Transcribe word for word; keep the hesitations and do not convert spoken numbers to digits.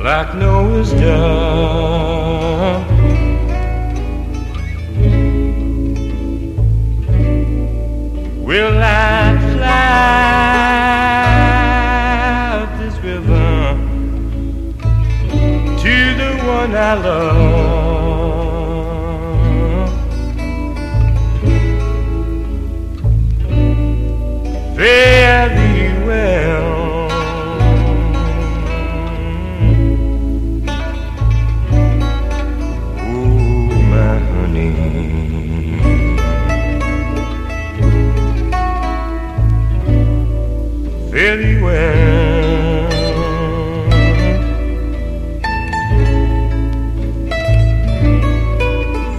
like Noah's done. Will I fly up this river to the one I love?